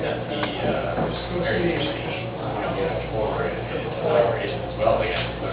that the Heritage Exchange, moving forward in its collaboration as well, again,